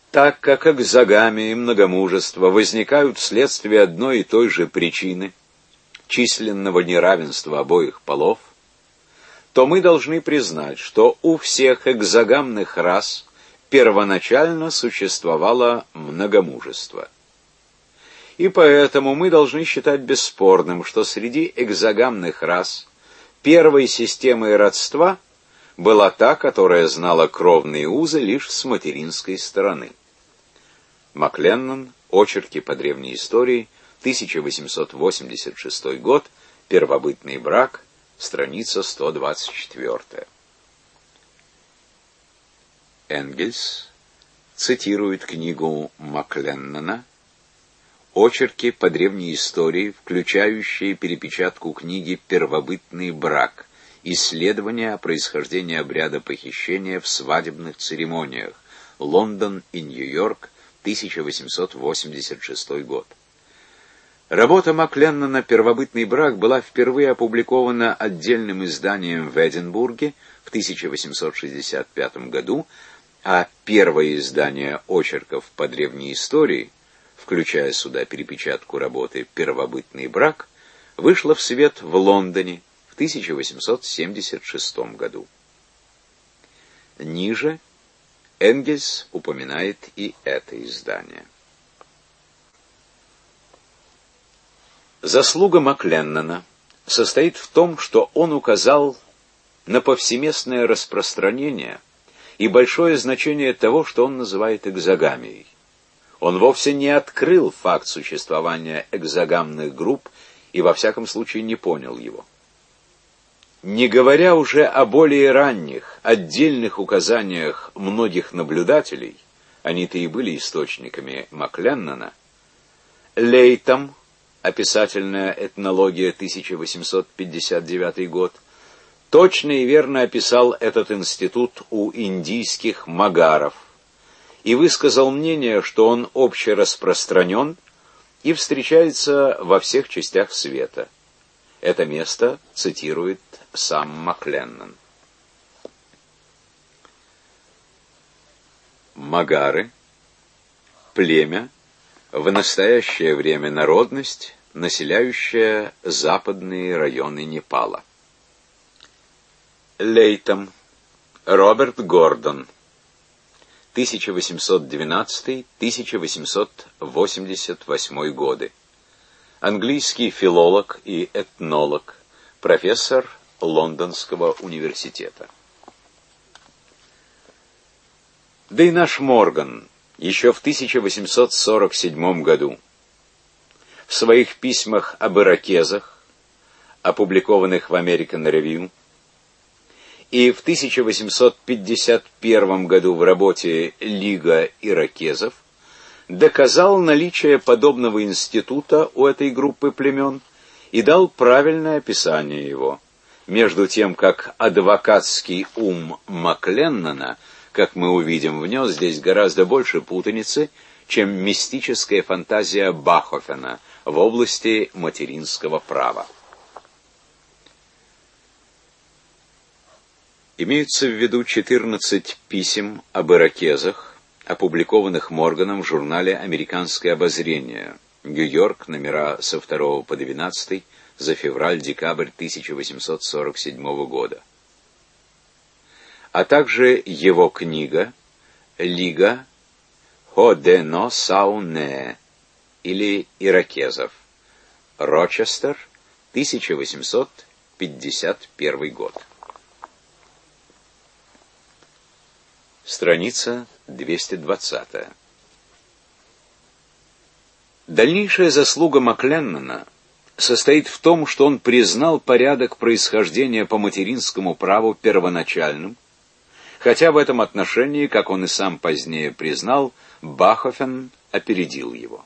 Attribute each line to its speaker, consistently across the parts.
Speaker 1: Так как экзогамия и многомужество возникают вследствие одной и той же причины — численного неравенства обоих полов, то мы должны признать, что у всех экзогамных рас первоначально существовало многомужество. И поэтому мы должны считать бесспорным, что среди экзогамных рас первой системой родства была та, которая знала кровные узы лишь с материнской стороны. Макленнон. Очерки по древней истории. 1886 год. Первобытный брак. Страница 124. Энгельс цитирует книгу Макленнона «Очерки по древней истории, включающие перепечатку книги «Первобытный брак. Исследования о происхождении обряда похищения в свадебных церемониях. Лондон и Нью-Йорк, 1886 год». Работа Макленнона «Первобытный брак» была впервые опубликована отдельным изданием в Эдинбурге в 1865 году, а первое издание очерков по древней истории, включая сюда перепечатку работы «Первобытный брак», вышло в свет в Лондоне в 1876 году. Ниже Энгельс упоминает и это издание. Заслуга Макленнона состоит в том, что он указал на повсеместное распространение и большое значение того, что он называет экзогамией. Он вовсе не открыл факт существования экзогамных групп и во всяком случае не понял его. Не говоря уже о более ранних, отдельных указаниях многих наблюдателей, они-то и были источниками Макленнона, Лейтом, описательная этнология, 1859 год, точно и верно описал этот институт у индийских магаров и высказал мнение, что он общераспространен и встречается во всех частях света. Это место цитирует сам Макленнон. Магары — племя, в настоящее время народность, населяющая западные районы Непала. Лейтом. Роберт Гордон. 1812-1888 годы. Английский филолог и этнолог, профессор Лондонского университета. Да и наш Морган еще в 1847 году в своих письмах об иракезах, опубликованных в American Review, и в 1851 году в работе «Лига иракезов» доказал наличие подобного института у этой группы племен и дал правильное описание его, между тем как адвокатский ум Макленнона, как мы увидим, внес здесь гораздо больше путаницы, чем мистическая фантазия Бахофена в области материнского права. Имеются в виду 14 писем об иракезах, опубликованных Морганом в журнале «Американское обозрение», Нью-Йорк, номера со 2 по 12 за февраль-декабрь 1847 года. А также его книга «Лига Ходено-Сауне» или «Иракезов», Рочестер, 1851 год. Страница 220. Дальнейшая заслуга Макленнона состоит в том, что он признал порядок происхождения по материнскому праву первоначальным, хотя в этом отношении, как он и сам позднее признал, Бахофен опередил его.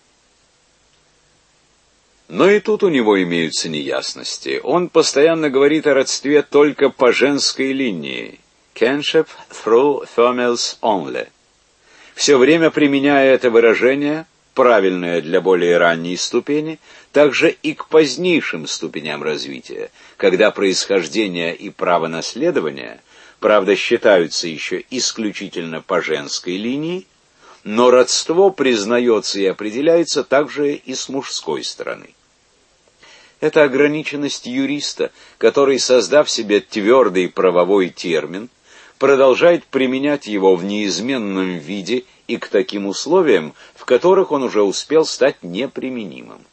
Speaker 1: Но и тут у него имеются неясности. Он постоянно говорит о родстве только по женской линии, kinship through females only, все время применяя это выражение, правильное для более ранней ступени, также и к позднейшим ступеням развития, когда происхождение и право наследования, правда, считаются еще исключительно по женской линии, но родство признается и определяется также и с мужской стороны. Это ограниченность юриста, который, создав себе твердый правовой термин, продолжает применять его в неизменном виде и к таким условиям, в которых он уже успел стать неприменимым.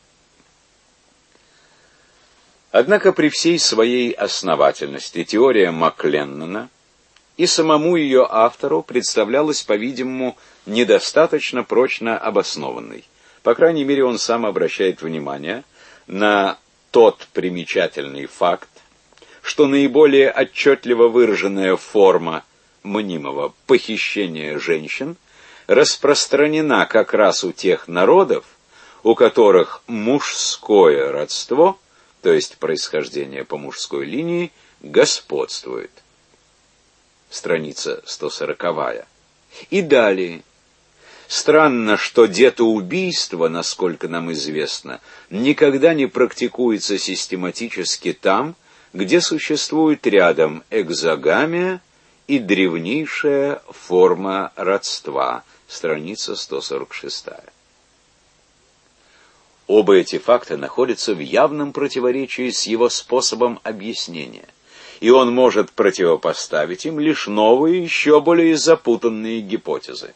Speaker 1: Однако при всей своей основательности теория Макленнона и самому ее автору представлялась, по-видимому, недостаточно прочно обоснованной. По крайней мере, он сам обращает внимание на тот примечательный факт, что наиболее отчетливо выраженная форма мнимого похищения женщин распространена как раз у тех народов, у которых мужское родство, то есть происхождение по мужской линии, господствует. Страница 140. И далее. Странно, что детоубийство, насколько нам известно, никогда не практикуется систематически там, где существует рядом экзогамия и древнейшая форма родства. Страница 146. Оба эти факта находятся в явном противоречии с его способом объяснения, и он может противопоставить им лишь новые, еще более запутанные гипотезы.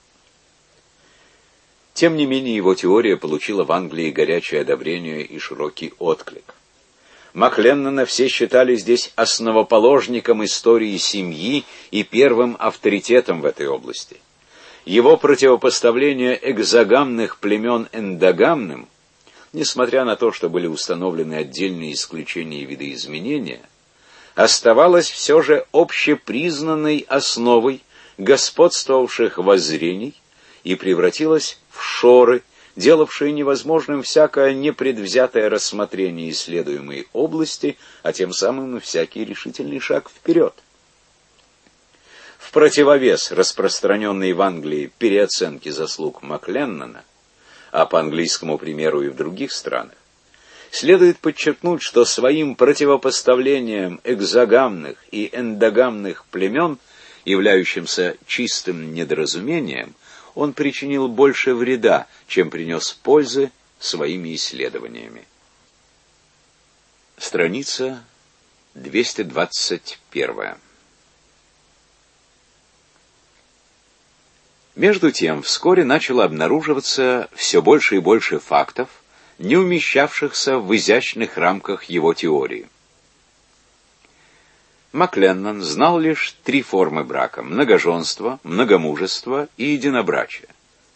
Speaker 1: Тем не менее, его теория получила в Англии горячее одобрение и широкий отклик. Макленнона все считали здесь основоположником истории семьи и первым авторитетом в этой области. Его противопоставление экзогамных племен эндогамным, несмотря на то, что были установлены отдельные исключения и видоизменения, оставалось все же общепризнанной основой господствовавших воззрений и превратилось в шоры, делавшие невозможным всякое непредвзятое рассмотрение исследуемой области, а тем самым и всякий решительный шаг вперед. В противовес распространенной в Англии переоценке заслуг Макленнона, а по английскому примеру и в других странах, следует подчеркнуть, что своим противопоставлением экзогамных и эндогамных племен, являющимся чистым недоразумением, он причинил больше вреда, чем принес пользы своими исследованиями. Страница 221. Между тем, вскоре начало обнаруживаться все больше и больше фактов, не умещавшихся в изящных рамках его теории. Макленнон знал лишь 3 формы брака: многоженство, многомужество и единобрачие.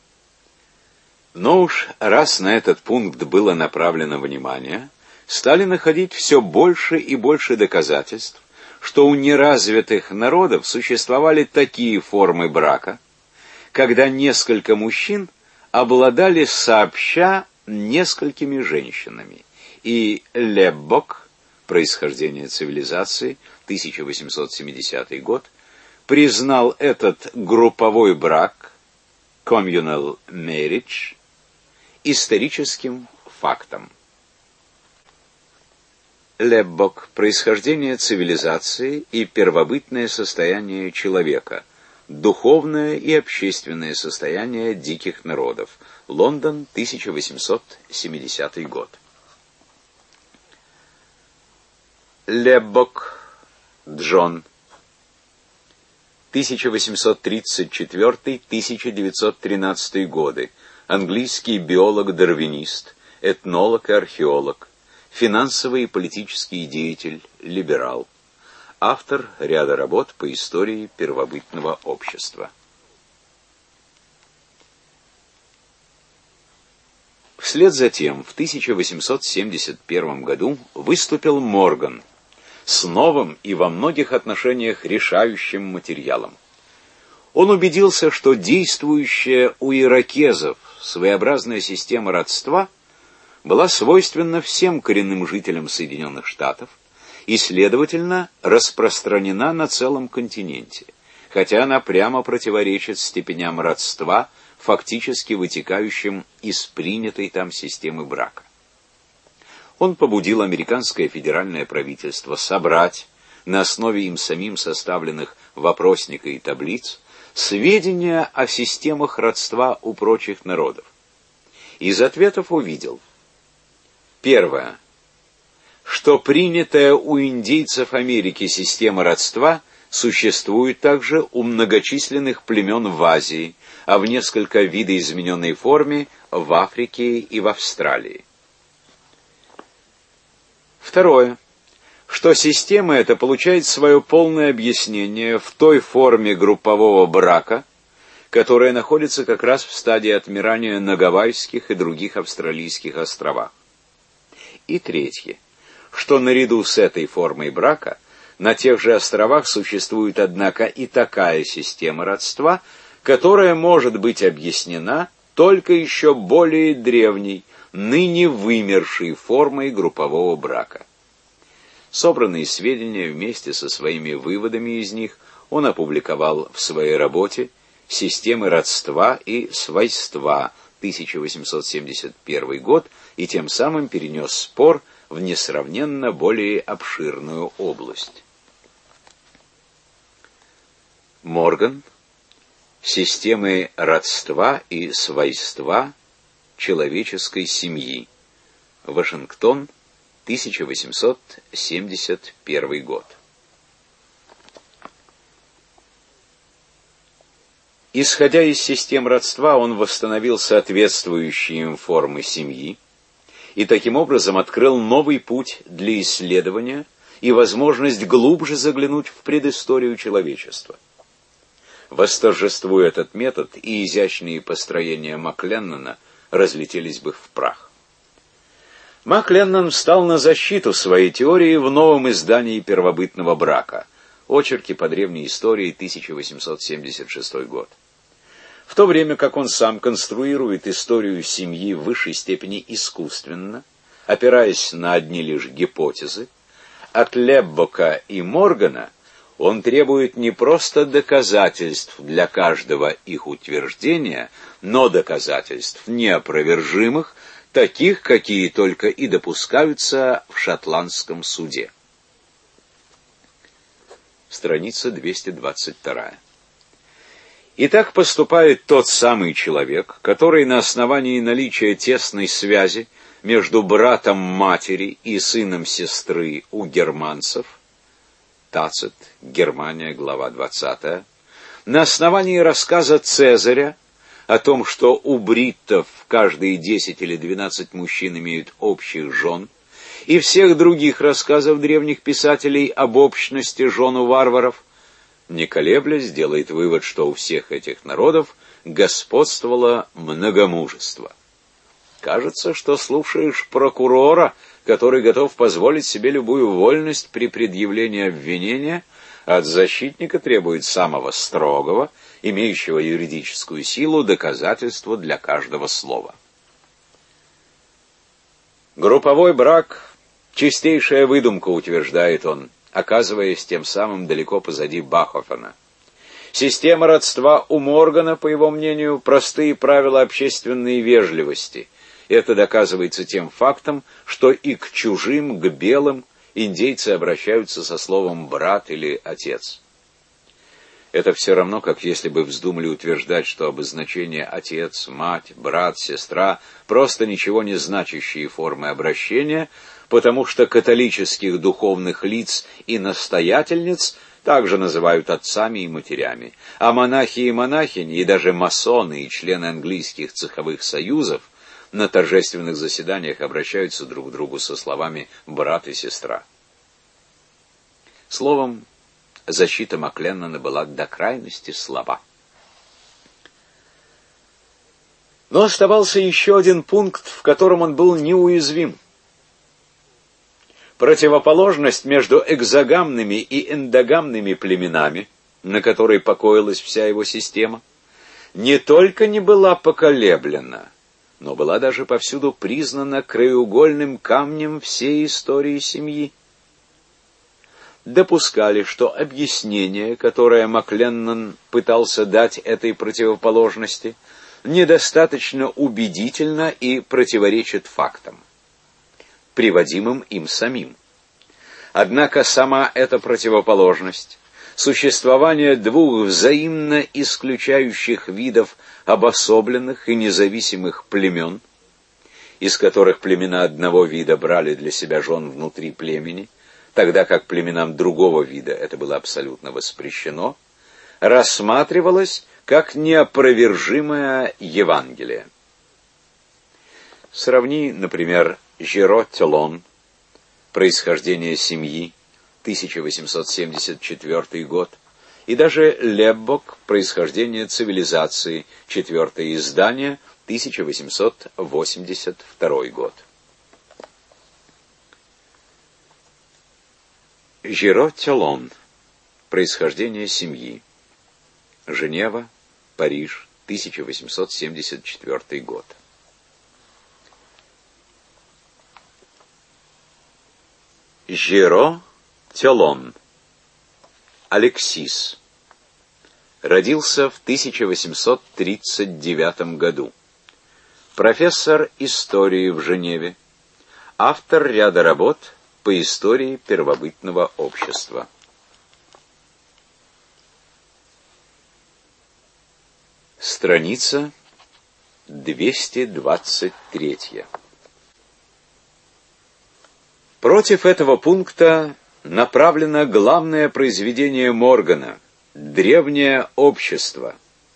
Speaker 1: Но уж раз на этот пункт было направлено внимание, стали находить все больше и больше доказательств, что у неразвитых народов существовали такие формы брака, когда несколько мужчин обладали сообща несколькими женщинами, и Леббок, «Происхождение цивилизации», 1870 год, признал этот групповой брак, communal marriage, историческим фактом. Леббок. «Происхождение цивилизации и первобытное состояние человека. Духовное и общественное состояние диких народов». Лондон, 1870 год. Леббок Джон, 1834-1913 годы, английский биолог-дарвинист, этнолог и археолог, финансовый и политический деятель, либерал, автор ряда работ по истории первобытного общества. Вслед за тем в 1871 году выступил Морган с новым и во многих отношениях решающим материалом. Он убедился, что действующая у иракезов своеобразная система родства была свойственна всем коренным жителям Соединенных Штатов и, следовательно, распространена на целом континенте, хотя она прямо противоречит степеням родства, фактически вытекающим из принятой там системы брака. Он побудил американское федеральное правительство собрать, на основе им самим составленных вопросника и таблиц, сведения о системах родства у прочих народов. Из ответов увидел: первое, что принятая у индейцев Америки система родства существует также у многочисленных племен в Азии, а в несколько видоизмененной форме в Африке и в Австралии. Второе, что система эта получает свое полное объяснение в той форме группового брака, которая находится как раз в стадии отмирания на Гавайских и других австралийских островах. И третье, что наряду с этой формой брака на тех же островах существует, однако, и такая система родства, которая может быть объяснена только еще более древней, ныне вымершей формой группового брака. Собранные сведения вместе со своими выводами из них он опубликовал в своей работе «Системы родства и свойства», 1871 год, и тем самым перенес спор в несравненно более обширную область. Морган. Системы родства и свойства человеческой семьи. Вашингтон, 1871 год. Исходя из систем родства, он восстановил соответствующие им формы семьи и таким образом открыл новый путь для исследования и возможность глубже заглянуть в предысторию человечества. Восторжествуя этот метод, и изящные построения Макленнона разлетелись бы в прах. Макленнон встал на защиту своей теории в новом издании первобытного брака «Очерки по древней истории», 1876 год. В то время как он сам конструирует историю семьи в высшей степени искусственно, опираясь на одни лишь гипотезы, от Леббока и Моргана он требует не просто доказательств для каждого их утверждения, но доказательств неопровержимых, таких, какие только и допускаются в шотландском суде. Страница 222. И так поступает тот самый человек, который на основании наличия тесной связи между братом матери и сыном сестры у германцев, Тацит, Германия, глава 20, на основании рассказа Цезаря о том, что у бриттов каждые 10 или 12 мужчин имеют общих жен, и всех других рассказов древних писателей об общности жен у варваров, не колеблясь, делает вывод, что у всех этих народов господствовало многомужество. Кажется, что слушаешь прокурора, который готов позволить себе любую вольность при предъявлении обвинения, а от защитника требует самого строгого, имеющего юридическую силу, доказательства для каждого слова. Групповой брак — чистейшая выдумка, утверждает он, оказываясь тем самым далеко позади Бахофена. Система родства у Моргана, по его мнению, простые правила общественной вежливости. Это доказывается тем фактом, что и к чужим, к белым, индейцы обращаются со словом «брат» или «отец». Это все равно, как если бы вздумали утверждать, что обозначение «отец», «мать», «брат», «сестра» просто ничего не значащие формы обращения, потому что католических духовных лиц и настоятельниц также называют отцами и матерями, а монахи и монахини, и даже масоны и члены английских цеховых союзов на торжественных заседаниях обращаются друг к другу со словами «брат» и «сестра». Словом, защита Макленнона была до крайности слаба. Но оставался еще один пункт, в котором он был неуязвим. Противоположность между экзогамными и эндогамными племенами, на которой покоилась вся его система, не только не была поколеблена, но была даже повсюду признана краеугольным камнем всей истории семьи. Допускали, что объяснение, которое Макленнон пытался дать этой противоположности, недостаточно убедительно и противоречит фактам, приводимым им самим. Однако сама эта противоположность, существование двух взаимно исключающих видов обособленных и независимых племен, из которых племена одного вида брали для себя жен внутри племени, тогда как племенам другого вида это было абсолютно воспрещено, рассматривалось как неопровержимое Евангелие. Сравни, например, Жиро-Телон, «Происхождение семьи», 1874 год, и даже Леббок, «Происхождение цивилизации», 4-е издание, 1882 год. Жиро-Телон, «Происхождение семьи», Женева, Париж, 1874 год. Жиро-Телон, Алексис, родился в 1839 году. Профессор истории в Женеве, автор ряда работ по истории первобытного общества. Страница 223. Против этого пункта направлено главное произведение Моргана «Древнее общество»,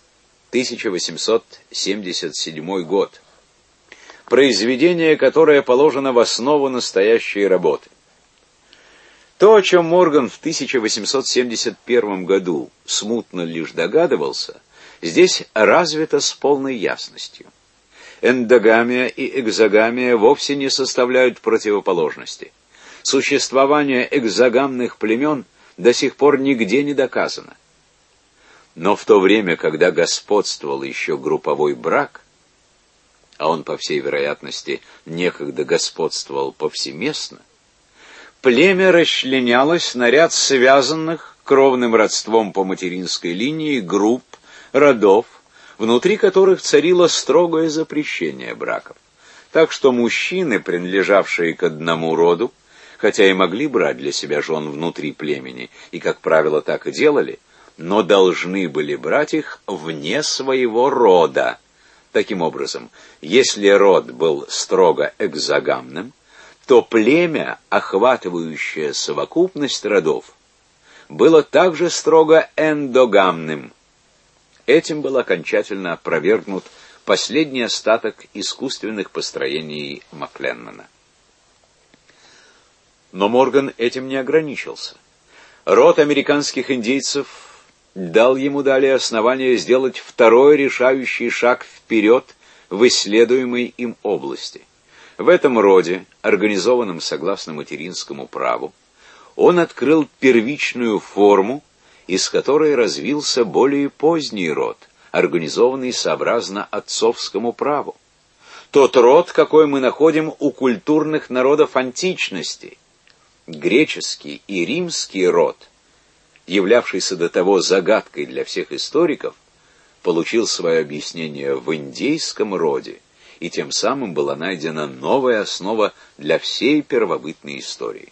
Speaker 1: 1877 год, произведение, которое положено в основу настоящей работы. То, о чем Морган в 1871 году смутно лишь догадывался, здесь развито с полной ясностью. Эндогамия и экзогамия вовсе не составляют противоположности. Существование экзогамных племен до сих пор нигде не доказано. Но в то время, когда господствовал еще групповой брак, а он, по всей вероятности, некогда господствовал повсеместно, племя расчленялось на ряд связанных кровным родством по материнской линии групп, родов, внутри которых царило строгое запрещение браков. Так что мужчины, принадлежавшие к одному роду, хотя и могли брать для себя жен внутри племени, и, как правило, так и делали, но должны были брать их вне своего рода. Таким образом, если род был строго экзогамным, то племя, охватывающее совокупность родов, было также строго эндогамным. Этим был окончательно опровергнут последний остаток искусственных построений Макленнана. Но Морган этим не ограничился. Род американских индейцев дал ему далее основание сделать второй решающий шаг вперед в исследуемой им области. В этом роде, организованном согласно материнскому праву, он открыл первичную форму, из которой развился более поздний род, организованный сообразно отцовскому праву. Тот род, какой мы находим у культурных народов античности. Греческий и римский род, являвшийся до того загадкой для всех историков, получил свое объяснение в индейском роде, и тем самым была найдена новая основа для всей первобытной истории.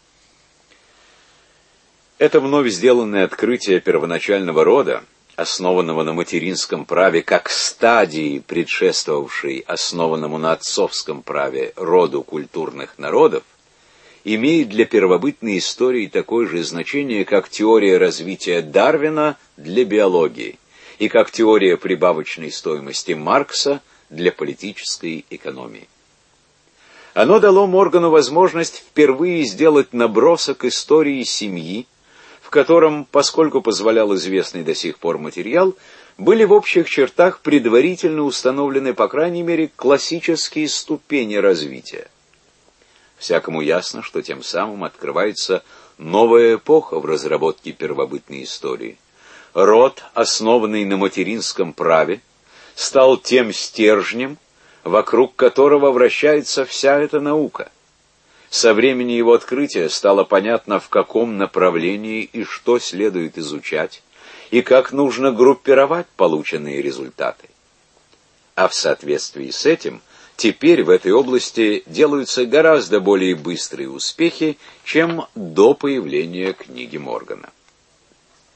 Speaker 1: Это вновь сделанное открытие первоначального рода, основанного на материнском праве как стадии, предшествовавшей основанному на отцовском праве роду культурных народов, имеет для первобытной истории такое же значение, как теория развития Дарвина для биологии и как теория прибавочной стоимости Маркса для политической экономии. Оно дало Моргану возможность впервые сделать набросок истории семьи, в котором, поскольку позволял известный до сих пор материал, были в общих чертах предварительно установлены, по крайней мере, классические ступени развития. Всякому ясно, что тем самым открывается новая эпоха в разработке первобытной истории. Род, основанный на материнском праве, стал тем стержнем, вокруг которого вращается вся эта наука. Со времени его открытия стало понятно, в каком направлении и что следует изучать, и как нужно группировать полученные результаты. А в соответствии с этим, теперь в этой области делаются гораздо более быстрые успехи, чем до появления книги Моргана.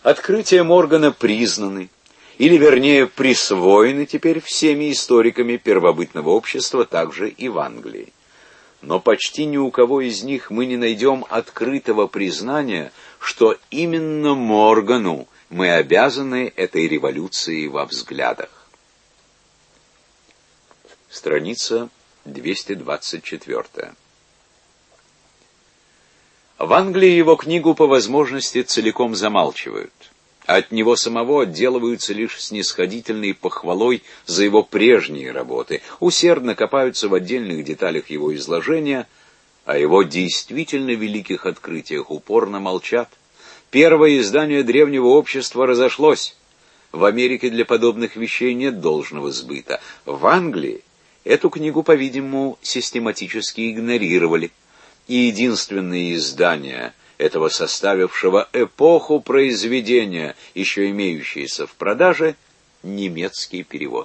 Speaker 1: Открытия Моргана признаны, или вернее присвоены теперь всеми историками первобытного общества, также и в Англии. Но почти ни у кого из них мы не найдем открытого признания, что именно Моргану мы обязаны этой революцией во взглядах. Страница 224. В Англии его книгу по возможности целиком замалчивают. От него самого отделываются лишь снисходительной похвалой за его прежние работы, усердно копаются в отдельных деталях его изложения, о его действительно великих открытиях упорно молчат. Первое издание древнего общества разошлось. В Америке для подобных вещей нет должного сбыта. В Англии эту книгу, по-видимому, систематически игнорировали. И единственное издание этого составившего эпоху произведения, еще имеющееся в продаже, немецкий перевод.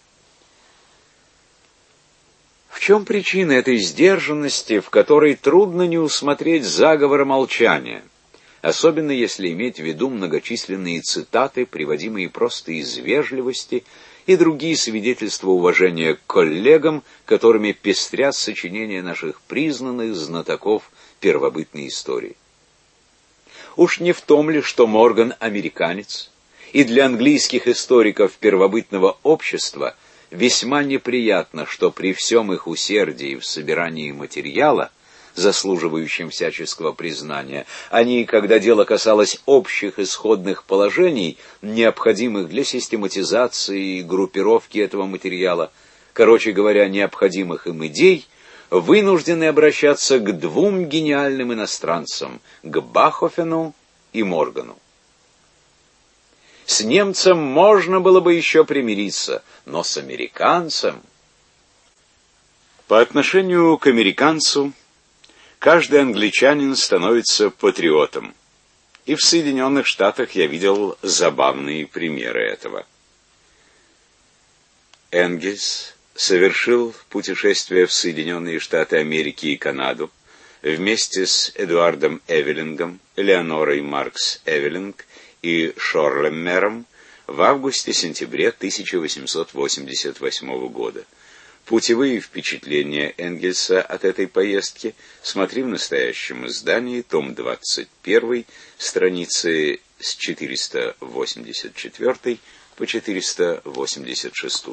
Speaker 1: В чем причина этой сдержанности, в которой трудно не усмотреть заговора молчания, особенно если иметь в виду многочисленные цитаты, приводимые просто из вежливости, и другие свидетельства уважения к коллегам, которыми пестрят сочинения наших признанных знатоков первобытной истории? Уж не в том ли, что Морган американец, и для английских историков первобытного общества весьма неприятно, что при всем их усердии в собирании материала, заслуживающим всяческого признания, они, когда дело касалось общих исходных положений, необходимых для систематизации и группировки этого материала, короче говоря, необходимых им идей, вынуждены обращаться к двум гениальным иностранцам, к Бахофену и Моргану. С немцем можно было бы еще примириться, но с американцем... По отношению к американцу каждый англичанин становится патриотом. И в Соединенных Штатах я видел забавные примеры этого. Энгельс совершил путешествие в Соединенные Штаты Америки и Канаду вместе с Эдуардом Эвелингом, Элеонорой Маркс Эвелинг и Шорлеммером в августе-сентябре 1888 года. Путевые впечатления Энгельса от этой поездки смотри в настоящем издании, том 21, страницы с 484 по 486.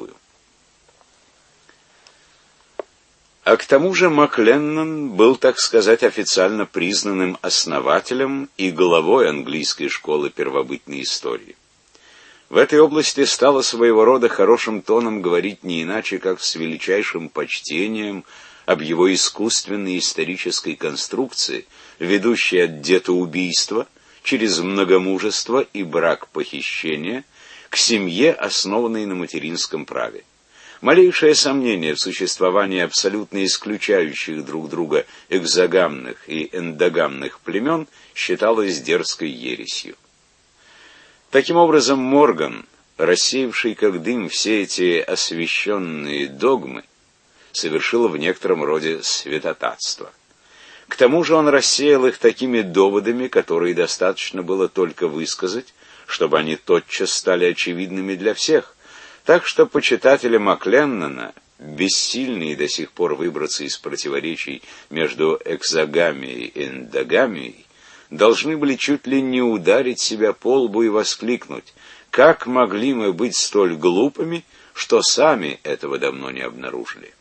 Speaker 1: А к тому же Макленнон был, так сказать, официально признанным основателем и главой английской школы первобытной истории. В этой области стало своего рода хорошим тоном говорить не иначе, как с величайшим почтением об его искусственной исторической конструкции, ведущей от детоубийства через многомужество и брак-похищения к семье, основанной на материнском праве. Малейшее сомнение в существовании абсолютно исключающих друг друга экзогамных и эндогамных племен считалось дерзкой ересью. Таким образом, Морган, рассеявший как дым все эти освященные догмы, совершил в некотором роде святотатство. К тому же он рассеял их такими доводами, которые достаточно было только высказать, чтобы они тотчас стали очевидными для всех. Так что почитатели Макленнона, бессильные до сих пор выбраться из противоречий между экзогамией и эндогамией, должны были чуть ли не ударить себя по лбу и воскликнуть: «Как могли мы быть столь глупыми, что сами этого давно не обнаружили?»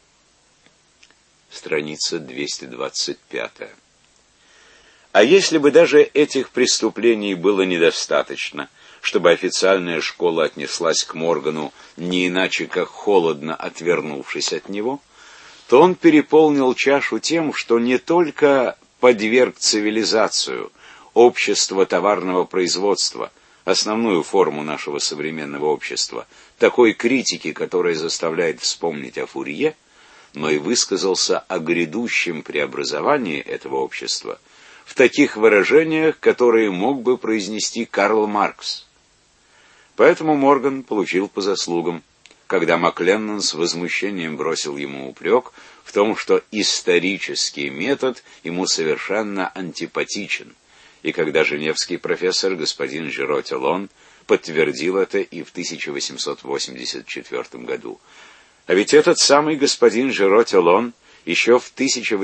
Speaker 1: Страница 225. А если бы даже этих преступлений было недостаточно, чтобы официальная школа отнеслась к Моргану не иначе, как холодно отвернувшись от него, то он переполнил чашу тем, что не только подверг цивилизацию, общество товарного производства, основную форму нашего современного общества, такой критики, которая заставляет вспомнить о Фурье, но и высказался о грядущем преобразовании этого общества в таких выражениях, которые мог бы произнести Карл Маркс. Поэтому Морган получил по заслугам, когда Макленнон с возмущением бросил ему упрек в том, что исторический метод ему совершенно антипатичен, и когда женевский профессор господин Жиро Теллон подтвердил это и в 1884 году. А ведь этот самый господин Жиро Теллон еще в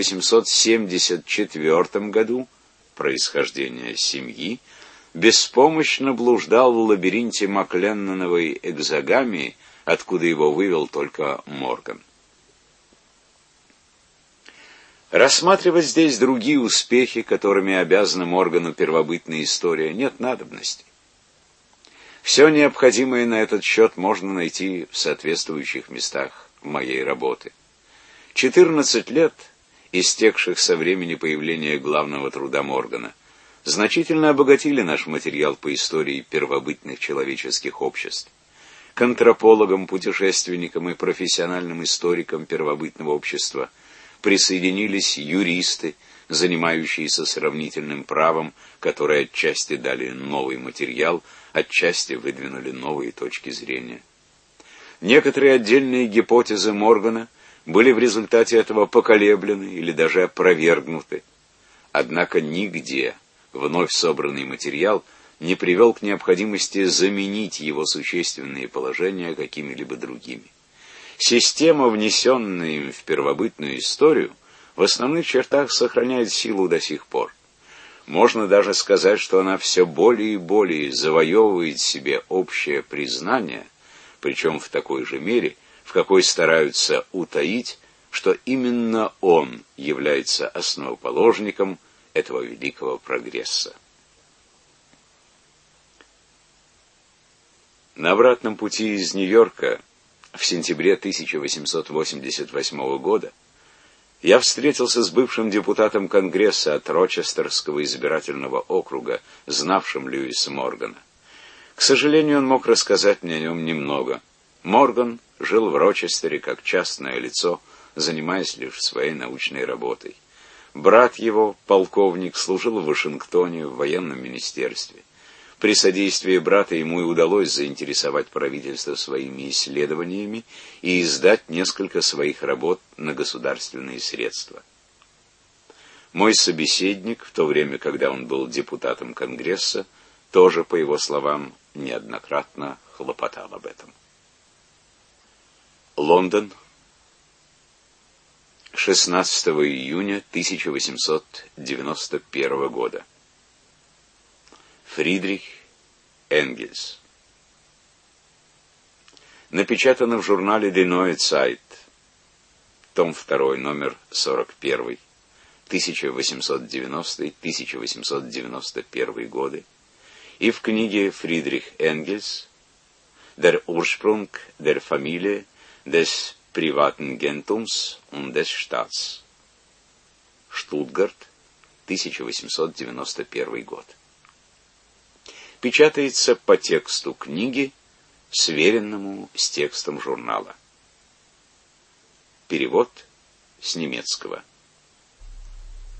Speaker 1: 1874 году, происхождение семьи, беспомощно блуждал в лабиринте Макленноновой экзогамии, откуда его вывел только Морган. Рассматривать здесь другие успехи, которыми обязана Моргану первобытная история, нет надобности. Все необходимое на этот счет можно найти в соответствующих местах моей работы. 14 лет, истекших со времени появления главного труда Моргана, значительно обогатили наш материал по истории первобытных человеческих обществ. К антропологам, путешественникам и профессиональным историкам первобытного общества присоединились юристы, занимающиеся сравнительным правом, которые отчасти дали новый материал, отчасти выдвинули новые точки зрения. Некоторые отдельные гипотезы Моргана были в результате этого поколеблены или даже опровергнуты. Однако нигде вновь собранный материал не привел к необходимости заменить его существенные положения какими-либо другими. Система, внесенная им в первобытную историю, в основных чертах сохраняет силу до сих пор. Можно даже сказать, что она все более и более завоевывает себе общее признание, причем в такой же мере, в какой стараются утаить, что именно он является основоположником этого великого прогресса. На обратном пути из Нью-Йорка в сентябре 1888 года я встретился с бывшим депутатом Конгресса от Рочестерского избирательного округа, знавшим Льюиса Моргана. К сожалению, он мог рассказать мне о нем немного. Морган жил в Рочестере как частное лицо, занимаясь лишь своей научной работой. Брат его, полковник, служил в Вашингтоне в военном министерстве. При содействии брата ему и удалось заинтересовать правительство своими исследованиями и издать несколько своих работ на государственные средства. Мой собеседник, в то время, когда он был депутатом Конгресса, тоже, по его словам, неоднократно хлопотал об этом. Лондон, 16 июня 1891 года. Фридрих Энгельс. Напечатано в журнале Die Neue Zeit, том 2, номер 41, 1890-1891 годы, и в книге Фридрих Энгельс Der Ursprung der Familie, des privaten Gentums und des Staats. Штутгарт, 1891 год. Печатается по тексту книги, сверенному с текстом журнала. Перевод с немецкого.